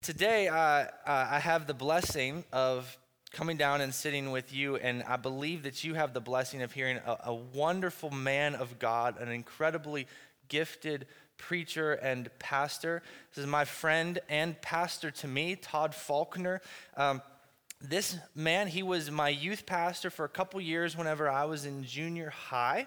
Today, I have the blessing of coming down and sitting with you, and I believe that you have the blessing of hearing a wonderful man of God, an incredibly gifted preacher and pastor. This is my friend and pastor to me, Todd Faulkner. This man, he was my youth pastor for a couple years whenever I was in junior high,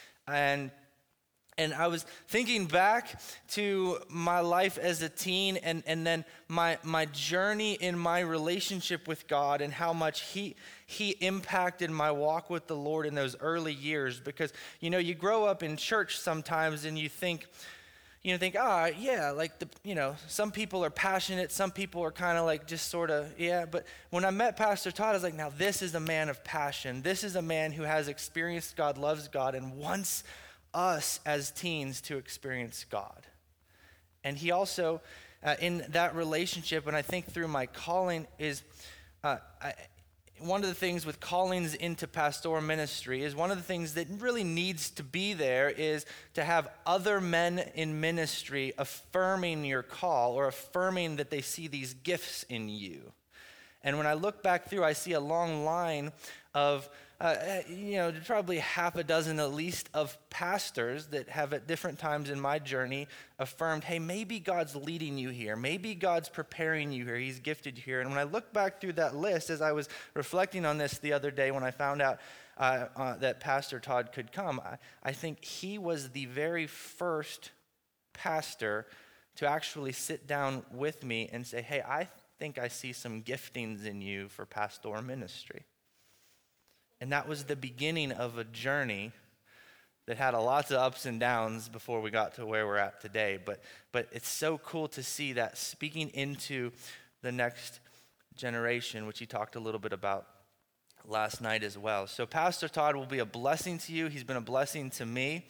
and I was thinking back to my life as a teen and then my journey in my relationship with God and how much he impacted my walk with the Lord in those early years. Because, you grow up in church sometimes and you think, some people are passionate, some people are kind of like just sort of, yeah. But when I met Pastor Todd, I was like, now this is a man of passion. This is a man who has experienced God, loves God, and wants us as teens to experience God. And he also, in that relationship, and I think through my calling, is one of the things with callings into pastoral ministry is one of the things that really needs to be there is to have other men in ministry affirming your call or affirming that they see these gifts in you. And when I look back through, I see a long line of probably half a dozen at least of pastors that have at different times in my journey affirmed, hey, maybe God's leading you here. Maybe God's preparing you here. He's gifted you here. And when I look back through that list, as I was reflecting on this the other day when I found out that Pastor Todd could come, I think he was the very first pastor to actually sit down with me and say, hey, I think I see some giftings in you for pastoral ministry. And that was the beginning of a journey that had lots of ups and downs before we got to where we're at today. But it's so cool to see that speaking into the next generation, which he talked a little bit about last night as well. So Pastor Todd will be a blessing to you. He's been a blessing to me.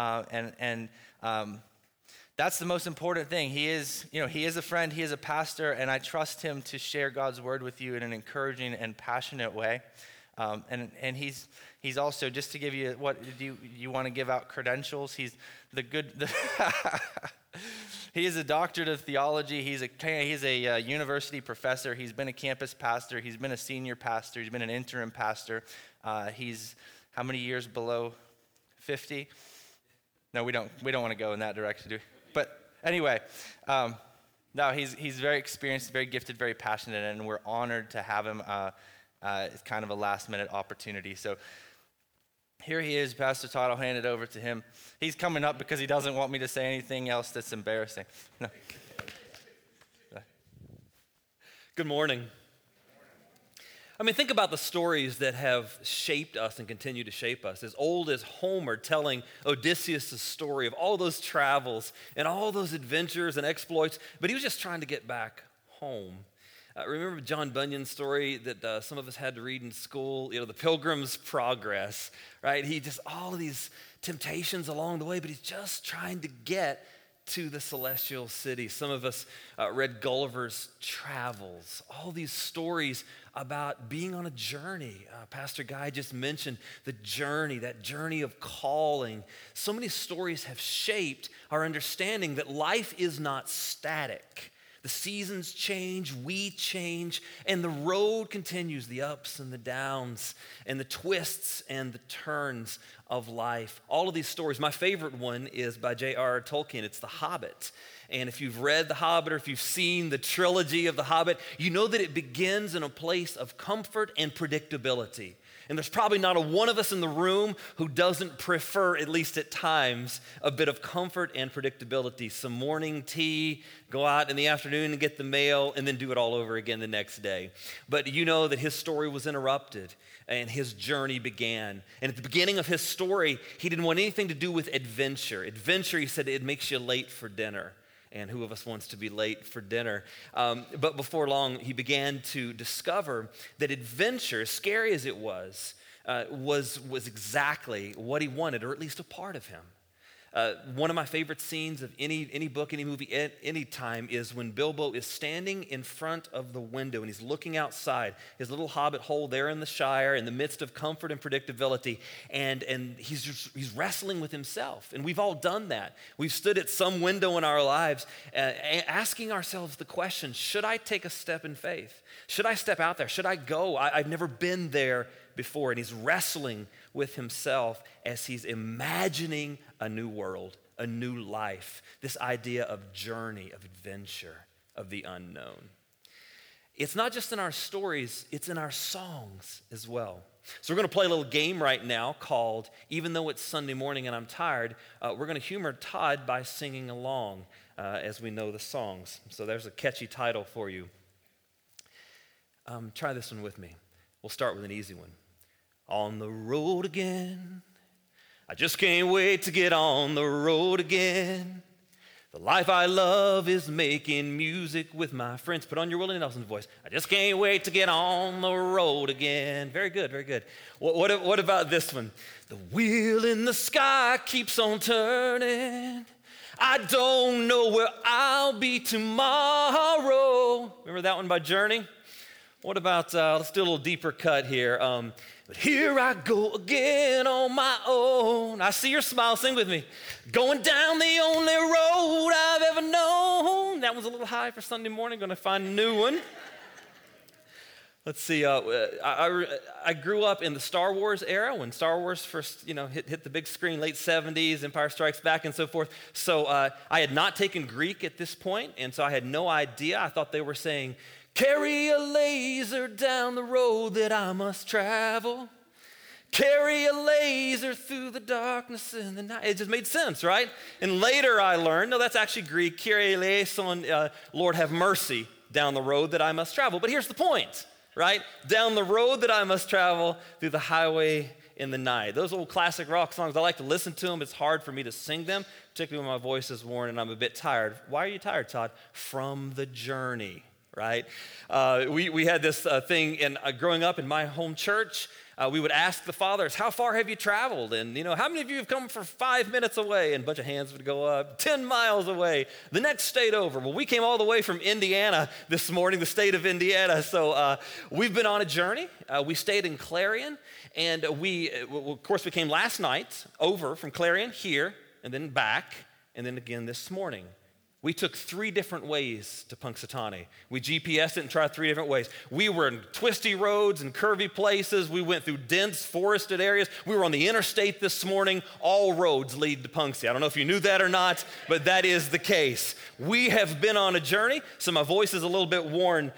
That's the most important thing. He is a friend, he is a pastor, and I trust him to share God's word with you in an encouraging and passionate way. And he's also, just to give you, what do you want to give out credentials? He's he is a doctorate of theology. He's a university professor. He's been a campus pastor. He's been a senior pastor. He's been an interim pastor. He's how many years below 50? No, we don't want to go in that direction, do we? But anyway, no, he's very experienced, very gifted, very passionate, and we're honored to have him. It's kind of a last-minute opportunity. So here he is, Pastor Todd. I'll hand it over to him. He's coming up because he doesn't want me to say anything else that's embarrassing. No. Good morning. Think about the stories that have shaped us and continue to shape us. As old as Homer telling Odysseus' story of all those travels and all those adventures and exploits, but he was just trying to get back home. Remember John Bunyan's story that some of us had to read in school, the Pilgrim's Progress, right? He just, all of these temptations along the way, but he's just trying to get to the celestial city. Some of us read Gulliver's Travels, all these stories about being on a journey. Pastor Guy just mentioned the journey, that journey of calling. So many stories have shaped our understanding that life is not static. The seasons change, we change, and the road continues, the ups and the downs, and the twists and the turns of life. All of these stories, my favorite one is by J.R.R. Tolkien. It's The Hobbit. And if you've read The Hobbit or if you've seen the trilogy of The Hobbit, you know that it begins in a place of comfort and predictability. And there's probably not a one of us in the room who doesn't prefer, at least at times, a bit of comfort and predictability. Some morning tea, go out in the afternoon and get the mail, and then do it all over again the next day. But you know that his story was interrupted and his journey began. And at the beginning of his story, he didn't want anything to do with adventure. Adventure, he said, it makes you late for dinner. And who of us wants to be late for dinner? But before long, he began to discover that adventure, scary as it was exactly what he wanted, or at least a part of him. One of my favorite scenes of any book, any movie, any time is when Bilbo is standing in front of the window and he's looking outside, his little hobbit hole there in the Shire in the midst of comfort and predictability, and he's wrestling with himself. And we've all done that. We've stood at some window in our lives asking ourselves the question, should I take a step in faith? Should I step out there? Should I go? I've never been there before. And he's wrestling with himself as he's imagining a new world, a new life, this idea of journey, of adventure, of the unknown. It's not just in our stories, it's in our songs as well. So we're going to play a little game right now called Even Though It's Sunday Morning and I'm Tired. We're going to humor Todd by singing along as we know the songs. So there's a catchy title for you. Try this one with me. We'll start with an easy one. On the road again. I just can't wait to get on the road again. The life I love is making music with my friends. Put on your Willie Nelson voice. I just can't wait to get on the road again. Very good, very good. What about this one? The wheel in the sky keeps on turning. I don't know where I'll be tomorrow. Remember that one by Journey? What about, let's do a little deeper cut here. But here I go again on my own. I see your smile, sing with me. Going down the only road I've ever known. That one's a little high for Sunday morning, gonna find a new one. Let's see, I grew up in the Star Wars era when Star Wars first, hit the big screen, late 70s, Empire Strikes Back and so forth. So I had not taken Greek at this point, and so I had no idea. I thought they were saying, carry a laser down the road that I must travel. Carry a laser through the darkness in the night. It just made sense, right? And later I learned, no, that's actually Greek. Kyrie eleison, Lord have mercy, down the road that I must travel. But here's the point, right? Down the road that I must travel through the highway in the night. Those old classic rock songs, I like to listen to them. It's hard for me to sing them, particularly when my voice is worn and I'm a bit tired. Why are you tired, Todd? From the journey. Right? We had this thing growing up in my home church. We would ask the fathers, how far have you traveled? And, how many of you have come from 5 minutes away? And a bunch of hands would go up. 10 miles away. The next state over. Well, we came all the way from Indiana this morning, the state of Indiana. So we've been on a journey. We stayed in Clarion. And of course, we came last night over from Clarion here and then back and then again this morning. We took 3 different ways to Punxsutawney. We GPSed it and tried 3 different ways. We were in twisty roads and curvy places. We went through dense forested areas. We were on the interstate this morning. All roads lead to Punxsutawney. I don't know if you knew that or not, but that is the case. We have been on a journey, so my voice is a little bit worn,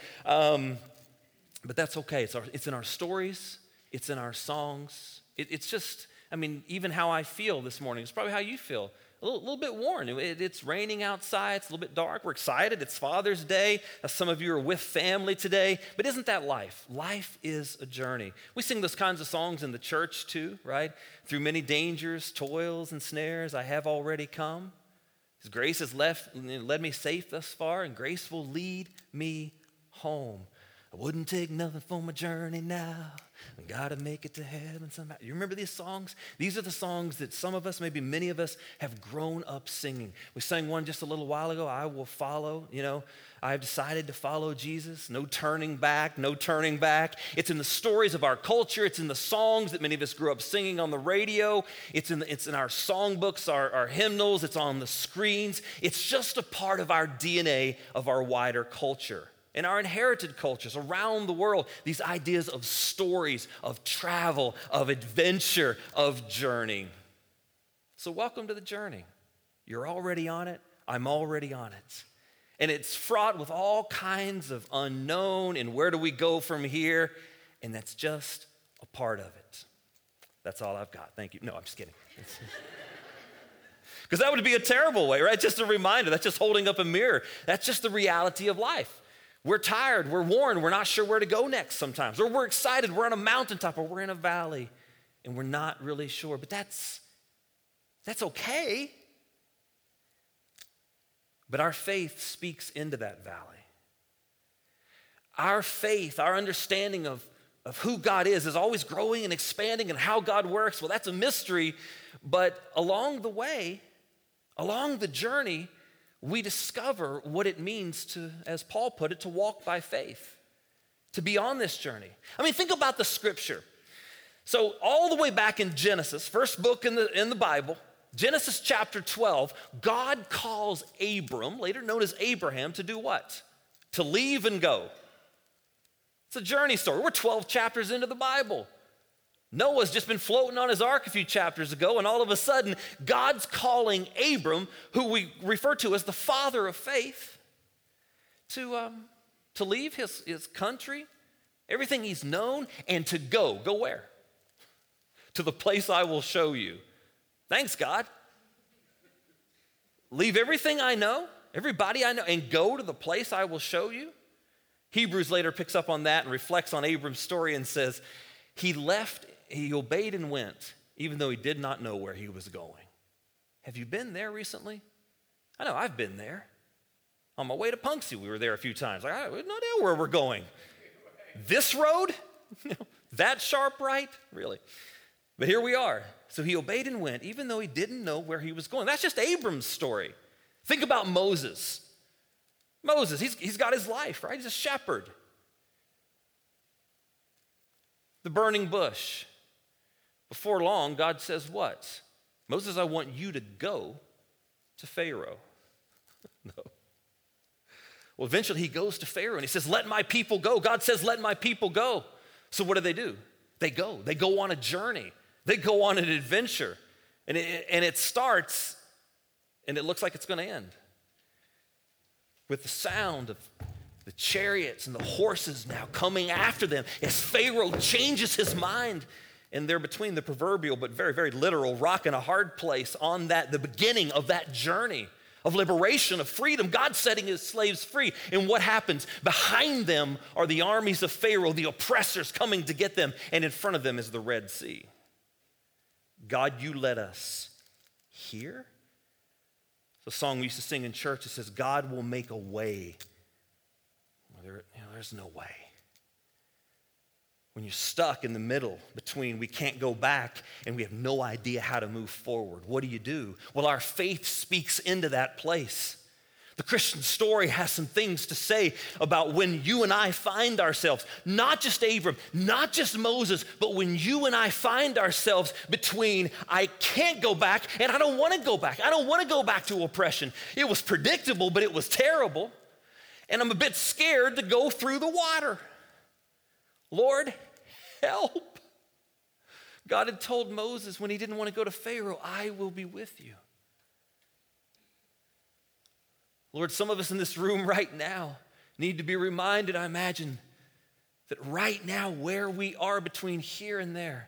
but that's okay. It's in our stories. It's in our songs. It's just, even how I feel this morning. It's probably how you feel. A little bit worn. It's raining outside. It's a little bit dark. We're excited. It's Father's Day. Some of you are with family today. But isn't that life? Life is a journey. We sing those kinds of songs in the church too, right? Through many dangers, toils, and snares, I have already come. His grace has led me safe thus far, and grace will lead me home. I wouldn't take nothing for my journey now. I gotta make it to heaven somehow. You remember these songs? These are the songs that some of us, maybe many of us, have grown up singing. We sang one just a little while ago, I will follow. I've decided to follow Jesus. No turning back, no turning back. It's in the stories of our culture. It's in the songs that many of us grew up singing on the radio. It's in our songbooks, our hymnals. It's on the screens. It's just a part of our DNA of our wider culture. In our inherited cultures around the world, these ideas of stories, of travel, of adventure, of journey. So welcome to the journey. You're already on it. I'm already on it. And it's fraught with all kinds of unknown and where do we go from here? And that's just a part of it. That's all I've got. Thank you. No, I'm just kidding. Because that would be a terrible way, right? Just a reminder. That's just holding up a mirror. That's just the reality of life. We're tired, we're worn, we're not sure where to go next sometimes. Or we're excited, we're on a mountaintop, or we're in a valley, and we're not really sure. But that's okay. But our faith speaks into that valley. Our faith, our understanding of who God is always growing and expanding, and how God works. Well, that's a mystery. But along the way, Along the journey, we discover what it means to, as Paul put it, to walk by faith, to be on this journey. I mean, think about the scripture. So all the way back in Genesis, first book in the Bible, Genesis chapter 12, God calls Abram, later known as Abraham, to do what? To leave and go. It's a journey story. We're 12 chapters into the Bible. Noah's just been floating on his ark a few chapters ago, and all of a sudden, God's calling Abram, who we refer to as the father of faith, to leave his country, everything he's known, and to go. Go where? To the place I will show you. Thanks, God. Leave everything I know, everybody I know, and go to the place I will show you. Hebrews later picks up on that and reflects on Abram's story and says, he obeyed and went, even though he did not know where he was going. Have you been there recently? I know, I've been there. On my way to Punxsutaw, we were there a few times. Like, I have no idea where we're going. This road? That sharp right? Really? But here we are. So he obeyed and went, even though he didn't know where he was going. That's just Abram's story. Think about Moses. Moses, he's got his life, right? He's a shepherd. The burning bush. Before long, God says what? Moses, I want you to go to Pharaoh. No. Well, eventually he goes to Pharaoh and he says, let my people go. God says, let my people go. So what do? They go on a journey. They go on an adventure. And it starts, and it looks like it's going to end with the sound of the chariots and the horses now coming after them as Pharaoh changes his mind. And they're between the proverbial but very, very literal rock and a hard place on the beginning of that journey of liberation, of freedom. God setting his slaves free. And what happens? Behind them are the armies of Pharaoh, the oppressors coming to get them. And in front of them is the Red Sea. God, you led us here. It's a song we used to sing in church. It says, God will make a way. There's no way. When you're stuck in the middle between we can't go back and we have no idea how to move forward, what do? Well, our faith speaks into that place. The Christian story has some things to say about when you and I find ourselves, not just Abram, not just Moses, but when you and I find ourselves between I can't go back and I don't want to go back. I don't want to go back to oppression. It was predictable, but it was terrible. And I'm a bit scared to go through the water. Lord, help. God had told Moses when he didn't want to go to Pharaoh, I will be with you. Lord, some of us in this room right now need to be reminded, I imagine, that right now where we are between here and there,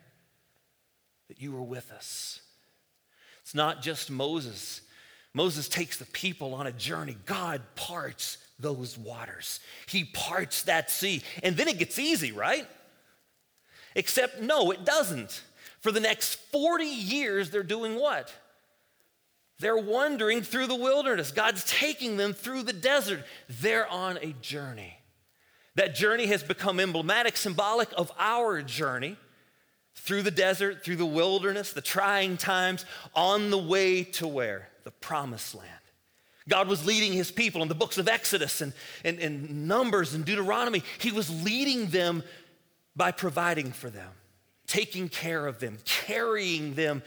that you are with us. It's not just Moses. Moses takes the people on a journey. God parts those waters. He parts that sea. And then it gets easy, right? Except no, it doesn't. For the next 40 years, they're doing what? They're wandering through the wilderness. God's taking them through the desert. They're on a journey. That journey has become emblematic, symbolic of our journey through the desert, through the wilderness, the trying times, on the way to where? The promised land. God was leading his people in the books of Exodus and Numbers and Deuteronomy. He was leading them by providing for them, taking care of them, carrying them,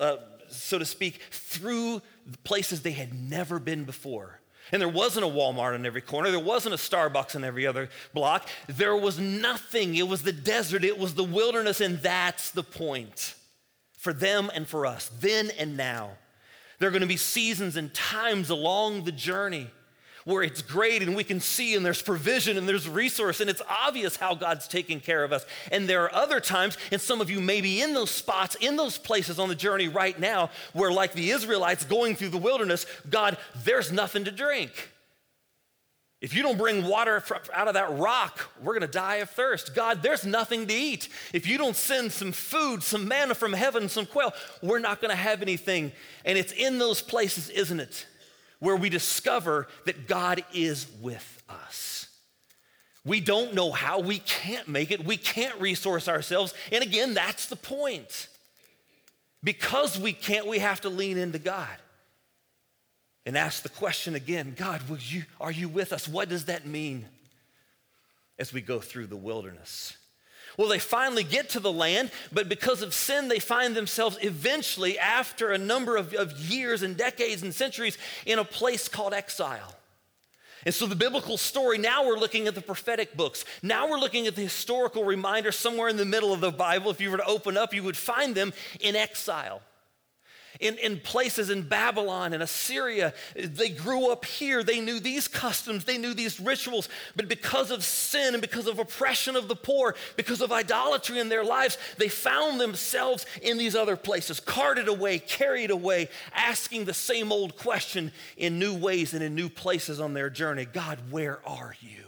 so to speak, through the places they had never been before. And there wasn't a Walmart on every corner. There wasn't a Starbucks on every other block. There was nothing. It was the desert. It was the wilderness. And that's the point for them and for us, then and now. There are going to be seasons and times along the journey where it's great and we can see and there's provision and there's resource and it's obvious how God's taking care of us. And there are other times, and some of you may be in those spots, in those places on the journey right now where, like the Israelites going through the wilderness, God, there's nothing to drink. If you don't bring water out of that rock, we're going to die of thirst. God, there's nothing to eat. If you don't send some food, some manna from heaven, some quail, we're not going to have anything. And it's in those places, isn't it, where we discover that God is with us. We don't know how, we can't make it, we can't resource ourselves. And again, that's the point. Because we can't, we have to lean into God. and ask the question again, God, are you with us? What does that mean as we go through the wilderness? Well, they finally get to the land, but because of sin, they find themselves eventually, after a number of years and decades and centuries, in a place called exile. And so the biblical story, now we're looking at the prophetic books. Now we're looking at the historical reminder somewhere in the middle of the Bible. If you were to open up, you would find them in exile. In places in Babylon and Assyria, they grew up here. They knew these customs, they knew these rituals, but because of sin and because of oppression of the poor, because of idolatry in their lives, they found themselves in these other places, carted away, carried away, asking the same old question in new ways and in new places on their journey. God, where are you?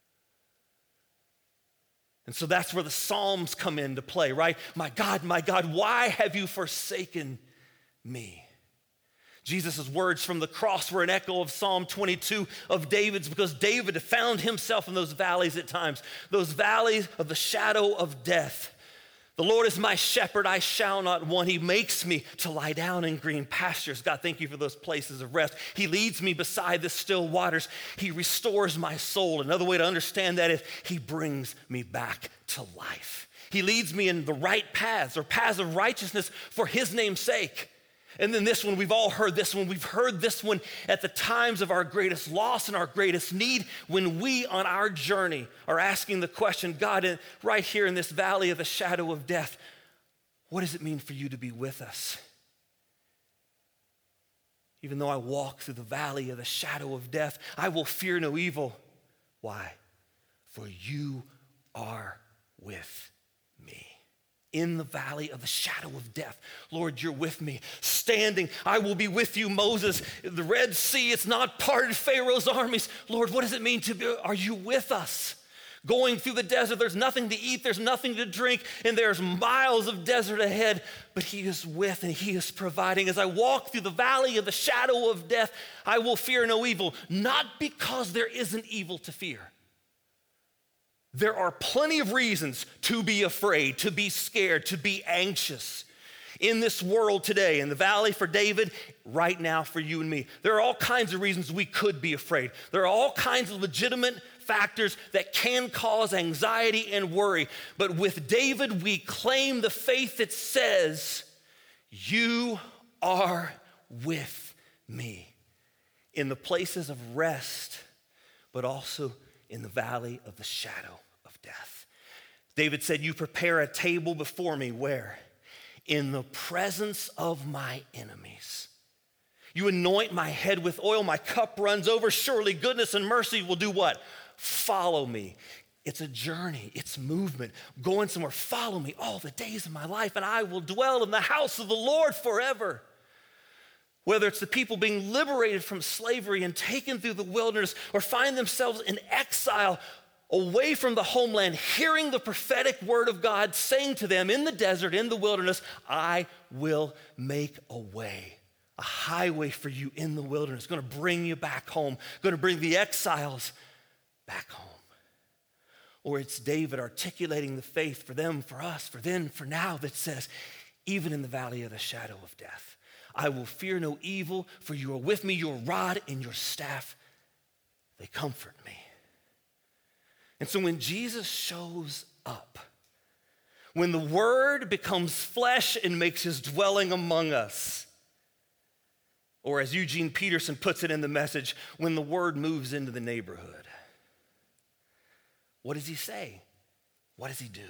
And so that's where the Psalms come into play, right? My God, why have you forsaken me? Jesus' words from the cross were an echo of Psalm 22 of David's, because David found himself in those valleys at times, those valleys of the shadow of death. The Lord is my shepherd, I shall not want. He makes me to lie down in green pastures. God, thank you for those places of rest. He leads me beside the still waters. He restores my soul. Another way to understand that is he brings me back to life. He leads me in the right paths, or paths of righteousness for his name's sake. And then this one, we've all heard this one. We've heard this one at the times of our greatest loss and our greatest need, when we on our journey are asking the question, God, right here in this valley of the shadow of death, what does it mean for you to be with us? Even though I walk through the valley of the shadow of death, I will fear no evil. Why? For you are with me. In the valley of the shadow of death, Lord, you're with me. Standing, I will be with you, Moses. The Red Sea, it's not parted, Pharaoh's armies. Lord, what does it mean to be, are you with us? Going through the desert, there's nothing to eat, there's nothing to drink, and there's miles of desert ahead, but he is with and he is providing. As I walk through the valley of the shadow of death, I will fear no evil, not because there isn't evil to fear. There are plenty of reasons to be afraid, to be scared, to be anxious in this world today, in the valley for David, right now for you and me. There are all kinds of reasons we could be afraid. There are all kinds of legitimate factors that can cause anxiety and worry. But with David, we claim the faith that says, you are with me in the places of rest, but also in the valley of the shadow of death. David said, you prepare a table before me, where? In the presence of my enemies. You anoint my head with oil, my cup runs over. Surely goodness and mercy will do what? Follow me. It's a journey, it's movement. Going somewhere, follow me all the days of my life, and I will dwell in the house of the Lord forever. Whether it's the people being liberated from slavery and taken through the wilderness, or find themselves in exile away from the homeland, hearing the prophetic word of God saying to them in the desert, in the wilderness, I will make a way, a highway for you in the wilderness, going to bring you back home, going to bring the exiles back home. Or it's David articulating the faith for them, for us, for then, for now, that says, even in the valley of the shadow of death, I will fear no evil, for you are with me, your rod and your staff, they comfort me. And so when Jesus shows up, when the word becomes flesh and makes his dwelling among us, or as Eugene Peterson puts it in the Message, when the word moves into the neighborhood, what does he say? What does he do?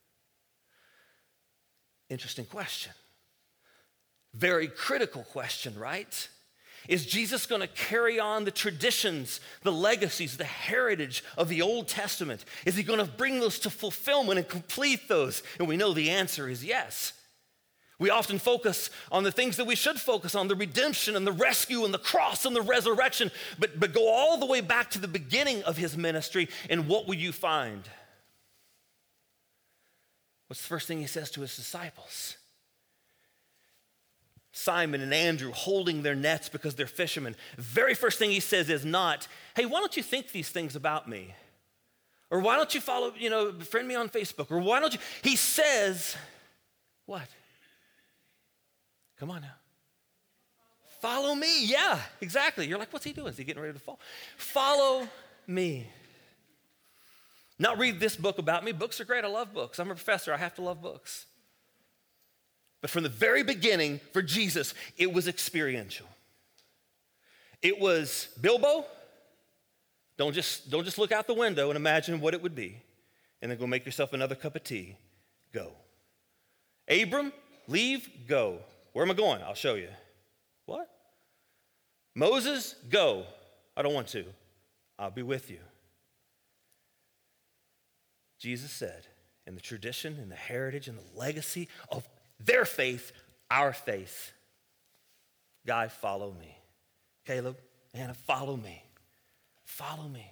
Interesting question. Very critical question, right? Is Jesus going to carry on the traditions, the legacies, the heritage of the Old Testament? Is he going to bring those to fulfillment and complete those? And we know the answer is yes. We often focus on the things that we should focus on, the redemption and the rescue and the cross and the resurrection, but go all the way back to the beginning of his ministry, and what will you find? What's the first thing he says to his disciples? Simon and Andrew holding their nets because they're fishermen. Very first thing he says is not, hey, why don't you think these things about me? Or why don't you follow, friend me on Facebook? Or why don't you? He says, what? Come on now. Follow me. Yeah, exactly. You're like, what's he doing? Is he getting ready to fall? Follow me. Not read this book about me. Books are great. I love books. I'm a professor. I have to love books. But from the very beginning, for Jesus, it was experiential. It was, Bilbo, don't just look out the window and imagine what it would be, and then go make yourself another cup of tea. Go. Abram, leave, go. Where am I going? I'll show you. What? Moses, go. I don't want to. I'll be with you. Jesus said, in the tradition and the heritage and the legacy of their faith, our faith, Guy, follow me. Caleb, Anna, follow me. Follow me.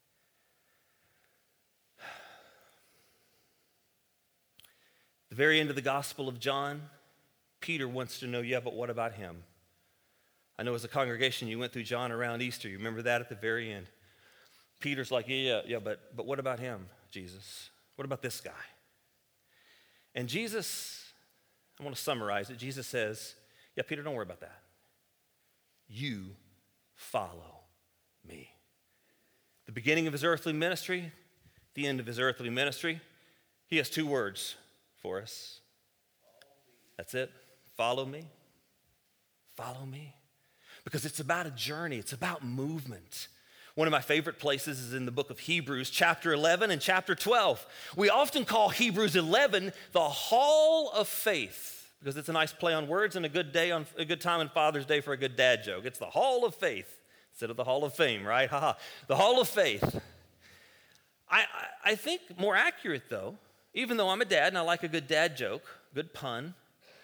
The very end of the Gospel of John, Peter wants to know, yeah, but what about him? I know as a congregation you went through John around Easter. You remember that at the very end. Peter's like, yeah, but what about him, Jesus? What about this guy? And Jesus, I want to summarize it. Jesus says, yeah, Peter, don't worry about that. You follow me. The beginning of his earthly ministry, the end of his earthly ministry, he has 2 words for us. That's it. Follow me. Follow me. Because it's about a journey. It's about movement. One of my favorite places is in the book of Hebrews, chapter 11 and chapter 12. We often call Hebrews 11 the Hall of Faith because it's a nice play on words and a good time on Father's Day for a good dad joke. It's the Hall of Faith instead of the Hall of Fame, right? The Hall of Faith. I think more accurate, though, even though I'm a dad and I like a good dad joke, good pun,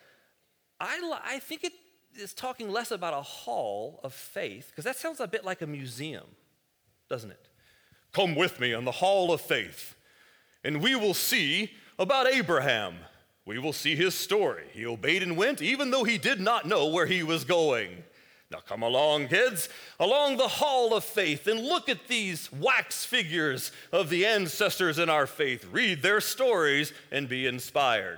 I think it is talking less about a hall of faith because that sounds a bit like a museum, doesn't it? Come with me on the Hall of Faith, and we will see about Abraham. We will see his story. He obeyed and went even though he did not know where he was going. Now come along, kids, along the Hall of Faith and look at these wax figures of the ancestors in our faith. Read their stories and be inspired.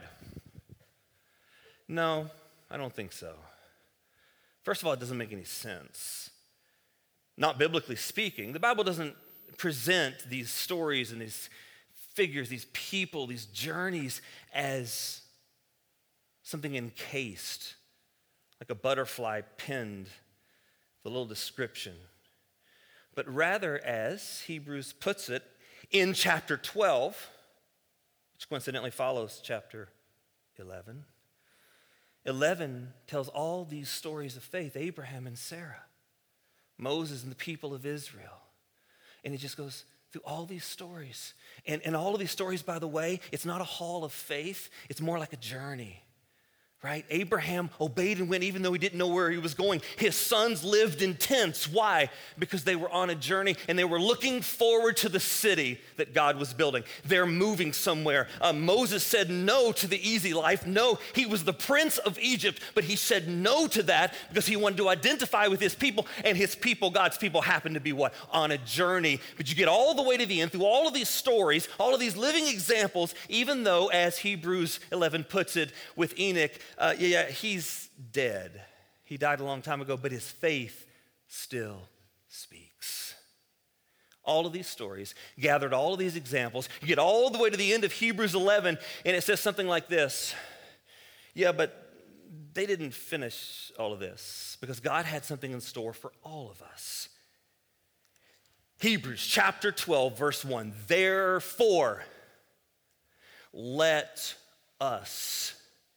No, I don't think so. First of all, it doesn't make any sense. Not biblically speaking. The Bible doesn't present these stories and these figures, these people, these journeys as something encased, like a butterfly pinned with a little description. But rather, as Hebrews puts it in chapter 12, which coincidentally follows chapter 11, 11 tells all these stories of faith, Abraham and Sarah, Moses and the people of Israel. And it just goes through all these stories. And all of these stories, by the way, it's not a hall of faith. It's more like a journey, right? Abraham obeyed and went even though he didn't know where he was going. His sons lived in tents. Why? Because they were on a journey and they were looking forward to the city that God was building. They're moving somewhere. Moses said no to the easy life. No, he was the prince of Egypt, but he said no to that because he wanted to identify with his people, and his people, God's people, happened to be what? On a journey. But you get all the way to the end through all of these stories, all of these living examples, even though, as Hebrews 11 puts it with Enoch, he's dead. He died a long time ago, but his faith still speaks. All of these stories, gathered all of these examples, you get all the way to the end of Hebrews 11, and it says something like this. Yeah, but they didn't finish all of this because God had something in store for all of us. Hebrews chapter 12, verse 1. Therefore, let us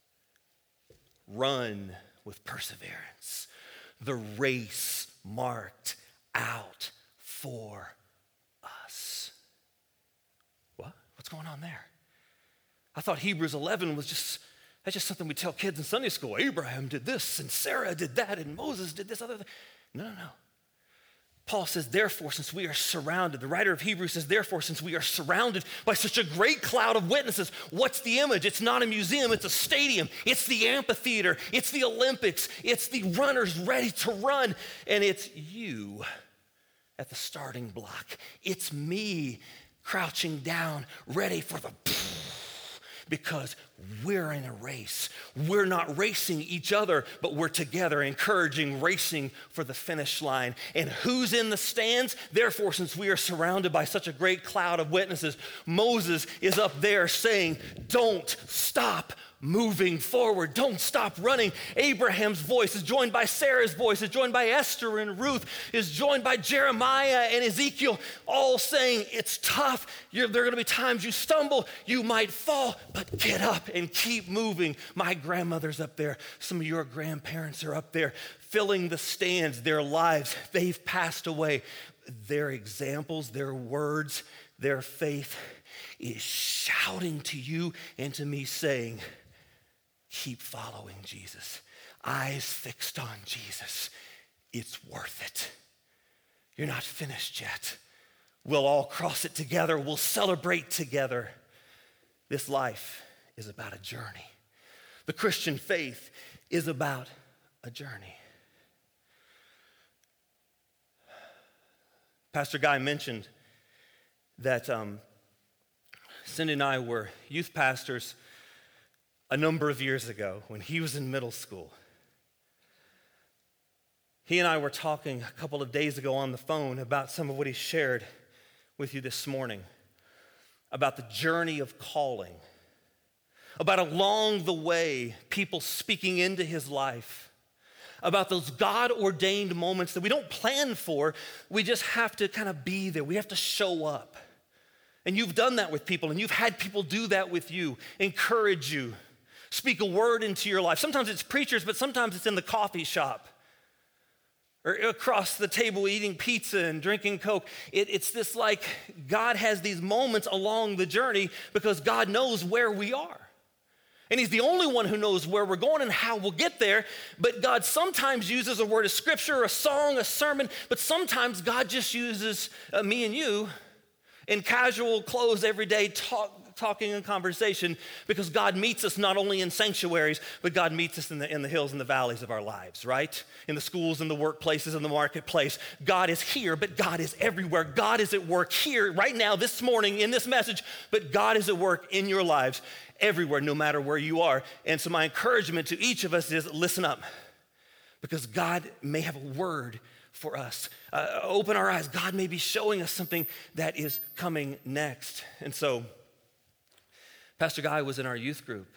run with perseverance the race marked out for us. What? What's going on there? I thought Hebrews 11 was that's just something we tell kids in Sunday school. Abraham did this, and Sarah did that, and Moses did this other thing. No. Paul says, therefore, since we are surrounded, the writer of Hebrews says, therefore, since we are surrounded by such a great cloud of witnesses, what's the image? It's not a museum, it's a stadium. It's the amphitheater, it's the Olympics, it's the runners ready to run, and it's you at the starting block. It's me crouching down, ready for the because we're in a race. We're not racing each other, but we're together, encouraging, racing for the finish line. And who's in the stands? Therefore, since we are surrounded by such a great cloud of witnesses, Moses is up there saying, don't stop moving forward. Don't stop running. Abraham's voice is joined by Sarah's voice, is joined by Esther and Ruth, is joined by Jeremiah and Ezekiel, all saying, it's tough. There are going to be times you stumble, you might fall, but get up and keep moving. My grandmother's up there. Some of your grandparents are up there filling the stands. Their lives, they've passed away. Their examples, their words, their faith is shouting to you and to me saying, keep following Jesus. Eyes fixed on Jesus. It's worth it. You're not finished yet. We'll all cross it together. We'll celebrate together. This life is about a journey. The Christian faith is about a journey. Pastor Guy mentioned that Cindy and I were youth pastors a number of years ago when he was in middle school. He and I were talking a couple of days ago on the phone about some of what he shared with you this morning, about the journey of calling, about along the way, people speaking into his life, about those God-ordained moments that we don't plan for, we just have to kind of be there. We have to show up. And you've done that with people, and you've had people do that with you, encourage you, speak a word into your life. Sometimes it's preachers, but sometimes it's in the coffee shop or across the table eating pizza and drinking Coke. It's this like God has these moments along the journey because God knows where we are. And he's the only one who knows where we're going and how we'll get there. But God sometimes uses a word of scripture, a song, a sermon, but sometimes God just uses me and you in casual clothes every day, talking and conversation, because God meets us not only in sanctuaries, but God meets us in the hills and the valleys of our lives, right? In the schools, in the workplaces, in the marketplace. God is here, but God is everywhere. God is at work here right now, this morning, in this message, but God is at work in your lives everywhere, no matter where you are. And so my encouragement to each of us is listen up, because God may have a word for us. Open our eyes. God may be showing us something that is coming next. And so Pastor Guy was in our youth group,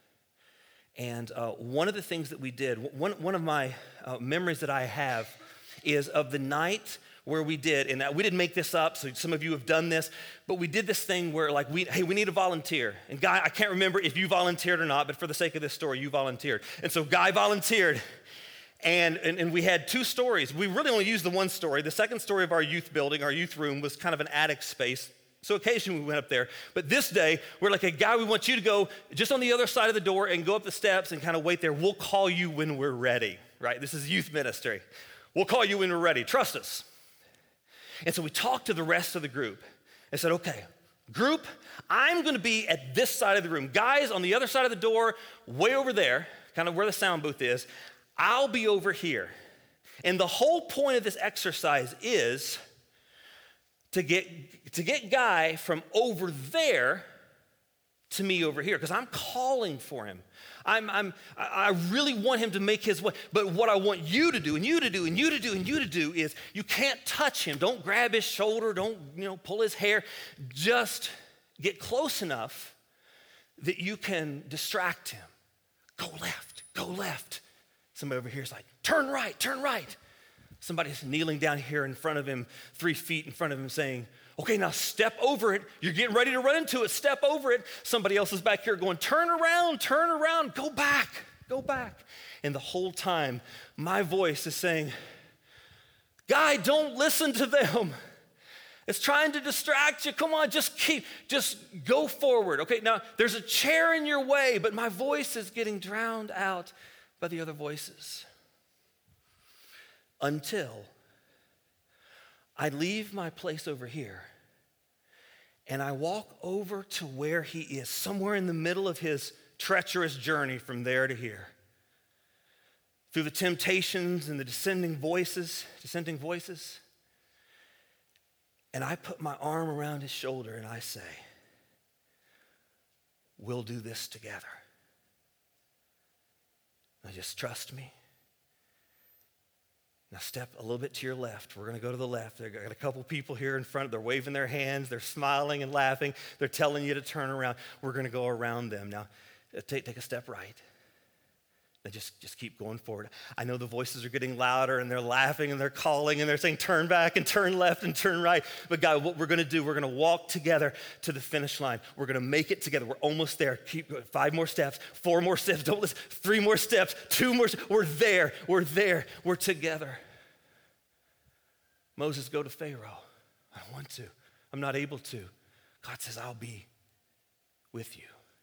and one of the things that we did, one of my memories that I have is of the night where we did, and we didn't make this up, so some of you have done this, but we did this thing where like, we need a volunteer. And Guy, I can't remember if you volunteered or not, but for the sake of this story, you volunteered. And so Guy volunteered, and we had two stories. We really only used the one story. The second story of our youth building, our youth room, was kind of an attic space. So occasionally we went up there. But this day, we're like, a guy, we want you to go just on the other side of the door and go up the steps and kind of wait there. We'll call you when we're ready, right? This is youth ministry. We'll call you when we're ready. Trust us. And so we talked to the rest of the group and said, okay, group, I'm going to be at this side of the room. Guys, on the other side of the door, way over there, kind of where the sound booth is, I'll be over here. And the whole point of this exercise is to get Guy from over there to me over here, because I'm calling for him. I really want him to make his way. But what I want you to do, and you to do, and you to do, and you to do is you can't touch him. Don't grab his shoulder. Don't pull his hair. Just get close enough that you can distract him. Go left, go left. Somebody over here is like, turn right, turn right. Somebody's kneeling down here in front of him, 3 feet in front of him, saying, okay, now step over it. You're getting ready to run into it. Step over it. Somebody else is back here going, turn around, go back, go back. And the whole time, my voice is saying, Guy, don't listen to them. It's trying to distract you. Come on, just go forward. Okay, now there's a chair in your way, but my voice is getting drowned out by the other voices. Until I leave my place over here and I walk over to where he is, somewhere in the middle of his treacherous journey from there to here. Through the temptations and the dissenting voices, and I put my arm around his shoulder and I say, we'll do this together. Now just trust me. Now step a little bit to your left. We're going to go to the left. They've got a couple people here in front. They're waving their hands. They're smiling and laughing. They're telling you to turn around. We're going to go around them. Now take a step right. Now just keep going forward. I know the voices are getting louder and they're laughing and they're calling and they're saying turn back and turn left and turn right. But God, what we're going to do, we're going to walk together to the finish line. We're going to make it together. We're almost there. Keep going. 5 more steps, 4 more steps. Don't listen. 3 more steps, 2 more steps. We're there. We're there. We're together. Moses, go to Pharaoh. I don't want to. I'm not able to. God says, I'll be with you.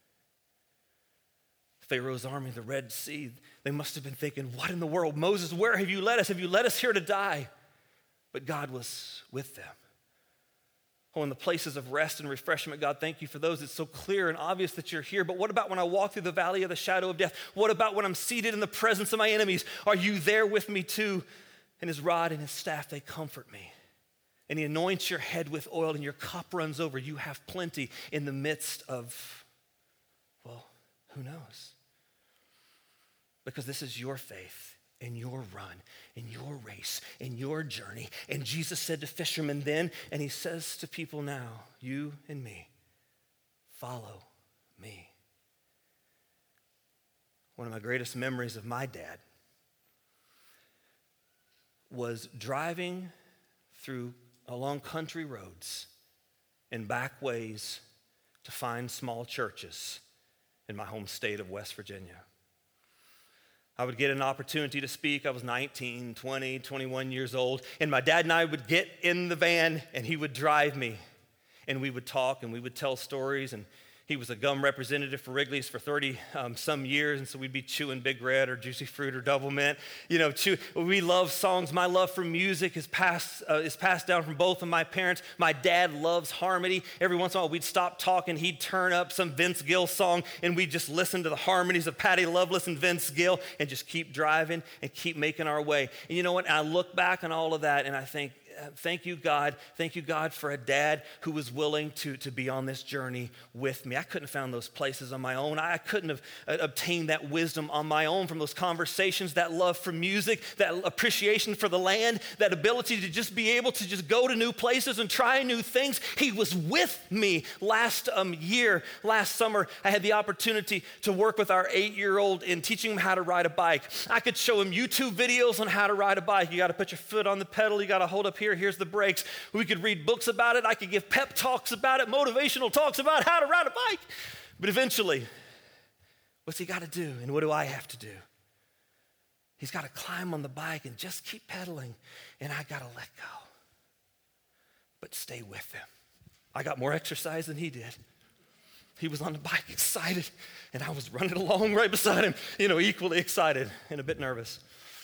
Pharaoh's army, the Red Sea, they must have been thinking, what in the world? Moses, where have you led us? Have you led us here to die? But God was with them. Oh, in the places of rest and refreshment, God, thank you for those. It's so clear and obvious that you're here. But what about when I walk through the valley of the shadow of death? What about when I'm seated in the presence of my enemies? Are you there with me too? And his rod and his staff, they comfort me. And he anoints your head with oil and your cup runs over. You have plenty in the midst of, well, who knows? Because this is your faith and your run and your race and your journey. And Jesus said to fishermen then, and he says to people now, you and me, follow me. One of my greatest memories of my dad was driving along country roads and back ways to find small churches in my home state of West Virginia. I would get an opportunity to speak. I was 19, 20, 21 years old. And my dad and I would get in the van and he would drive me. And we would talk and we would tell stories. And he was a gum representative for Wrigley's for 30 some years. And so we'd be chewing Big Red or Juicy Fruit or Double Mint. We love songs. My love for music is passed down from both of my parents. My dad loves harmony. Every once in a while we'd stop talking. He'd turn up some Vince Gill song and we'd just listen to the harmonies of Patty Loveless and Vince Gill and just keep driving and keep making our way. And you know what? I look back on all of that and I think, thank you, God. Thank you, God, for a dad who was willing to be on this journey with me. I couldn't have found those places on my own. I couldn't have obtained that wisdom on my own from those conversations, that love for music, that appreciation for the land, that ability to just be able to just go to new places and try new things. He was with me last summer. I had the opportunity to work with our 8-year-old in teaching him how to ride a bike. I could show him YouTube videos on how to ride a bike. You got to put your foot on the pedal. You got to hold up here. Here's the brakes. We could read books about it. I could give pep talks about it, motivational talks about how to ride a bike. But eventually, what's he got to do? And what do I have to do? He's got to climb on the bike and just keep pedaling. And I got to let go. But stay with him. I got more exercise than he did. He was on the bike excited, and I was running along right beside him, equally excited and a bit nervous.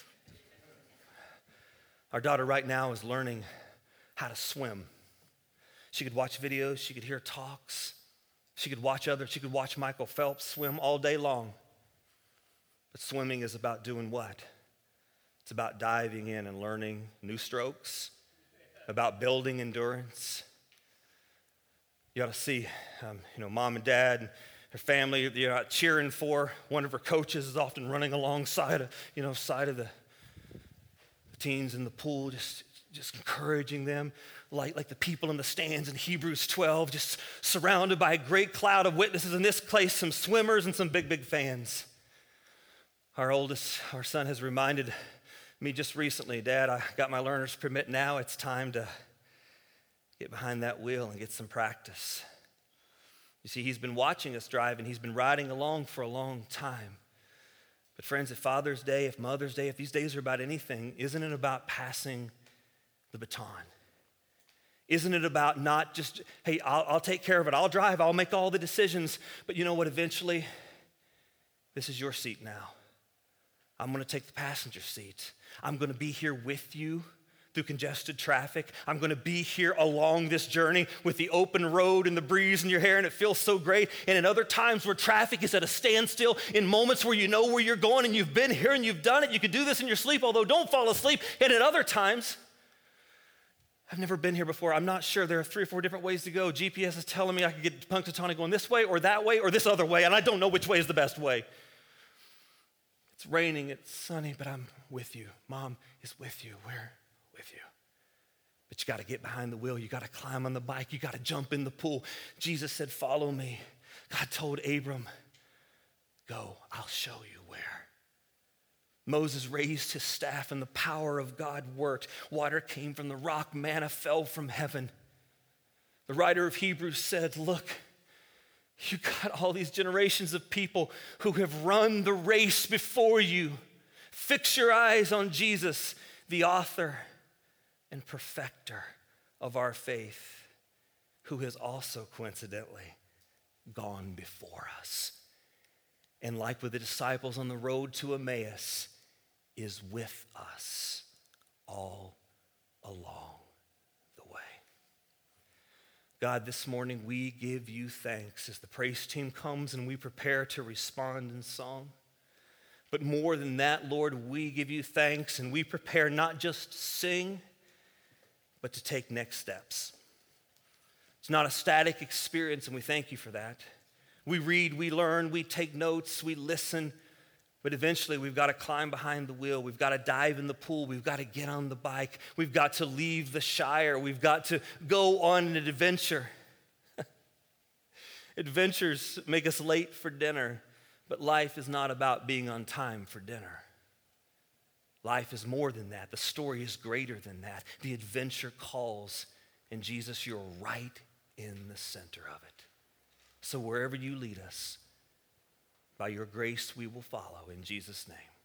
Our daughter right now is learning how to swim. She could watch videos, she could hear talks, she could watch Michael Phelps swim all day long. But swimming is about doing what? It's about diving in and learning new strokes, about building endurance. You ought to see, mom and dad and her family, cheering for. One of her coaches is often running alongside side of the teens in the pool, just encouraging them, like the people in the stands in Hebrews 12, just surrounded by a great cloud of witnesses. In this place, some swimmers and some big fans. Our son has reminded me just recently, Dad, I got my learner's permit now. It's time to get behind that wheel and get some practice. You see, he's been watching us drive and he's been riding along for a long time. But friends, if Father's Day, if Mother's Day, if these days are about anything, isn't it about passing the baton? Isn't it about not just, hey, I'll take care of it, I'll drive, I'll make all the decisions, but you know what, eventually, this is your seat now. I'm gonna take the passenger seat. I'm gonna be here with you through congested traffic. I'm gonna be here along this journey with the open road and the breeze in your hair, and it feels so great. And in other times where traffic is at a standstill, in moments where you know where you're going and you've been here and you've done it, you could do this in your sleep, although don't fall asleep. And at other times, I've never been here before. I'm not sure. There are 3 or 4 different ways to go. GPS is telling me I could get to Punxsutawney going this way or that way or this other way, and I don't know which way is the best way. It's raining, it's sunny, but I'm with you. Mom is with you. We're with you. But you got to get behind the wheel. You got to climb on the bike. You got to jump in the pool. Jesus said, follow me. God told Abram, go, I'll show you where. Moses raised his staff and the power of God worked. Water came from the rock, manna fell from heaven. The writer of Hebrews said, look, you got all these generations of people who have run the race before you. Fix your eyes on Jesus, the author and perfecter of our faith, who has also coincidentally gone before us. And like with the disciples on the road to Emmaus, is with us all along the way. God, this morning we give you thanks as the praise team comes and we prepare to respond in song. But more than that, Lord, we give you thanks and we prepare not just to sing, but to take next steps. It's not a static experience, and we thank you for that. We read, we learn, we take notes, we listen, but eventually we've got to climb behind the wheel. We've got to dive in the pool. We've got to get on the bike. We've got to leave the Shire. We've got to go on an adventure. Adventures make us late for dinner, but life is not about being on time for dinner. Life is more than that. The story is greater than that. The adventure calls, and Jesus, you're right in the center of it. So wherever you lead us, by your grace we will follow. In Jesus' name.